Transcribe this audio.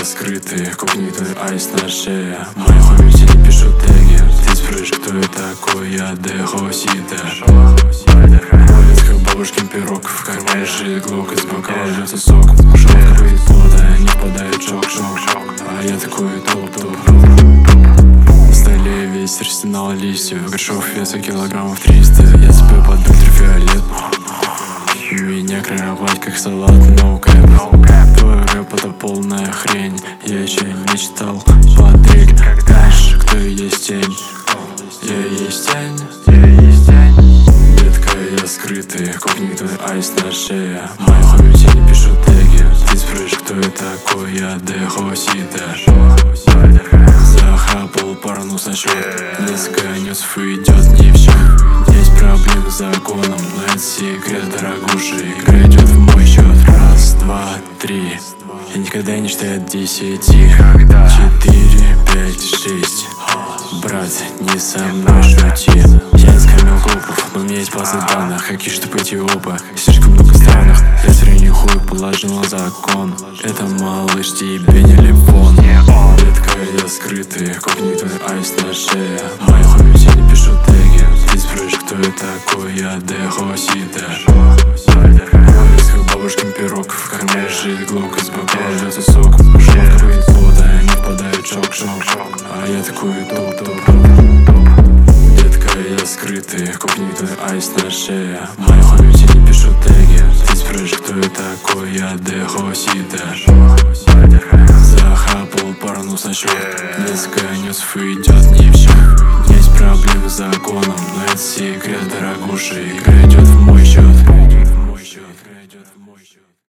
скрытый, купни твой айс на шее. Мои хуй не пишут теги. Ты спрашиваешь, кто я такой, я Дехосита. Молит, как бабушкин пирог. В кармане жит глок, из бокала льется сок. Шелк выйдет плода, не впадает в шок. А я такой топ-топ. На столе весь арсенал листьев. Горшок веса килограммов 300. Я спю под ультрафиолет. Меня кровать как салат, no cap. Твой рэп это полная хрень. Я еще не читал Патрик. Знаешь, кто и есть тень? Я и есть тень. Детка, я скрытый, купни твой айс на шее. Мои хуй не пишут теги. Ты спрашиваешь, кто я такой, я Дехосита. Захапал парну на счет. Несколько нюсов идет не в счет. Есть проблемы с законом, но это секрет, дорогуша. Игра идет в мой счет. Раз, два, три. Я никогда не считаю от 10. 4, 5, 6. Брат, не со мной шути. Я не скормил копов, но у меня есть базы данных. Хаки, чтобы идти опа. Слишком много странных. Я средний хуй положил на закон. Это малыш, тебе не лифон. Детка, я скрытый, купни твой айс на шее. Мои хуй не пишут теги. Ты спрашиваешь, кто я такой, я Дехосита. Молит, как бабушкин пирог. В кармане жит глок, из бокала льется сок. Шелк выйдет плода, не впадает в шок. А я такой топ-топ. Детка, я скрытый, купни твой айс на шее. Мои хуй не пишут теги. Ты спрашиваешь, кто я такой, я Дехосита. Захапал парну на счет. Несколько нюсов идет не в счет. Есть проблемы с законом, но это секрет, дорогуша. Игра идет в мой счет.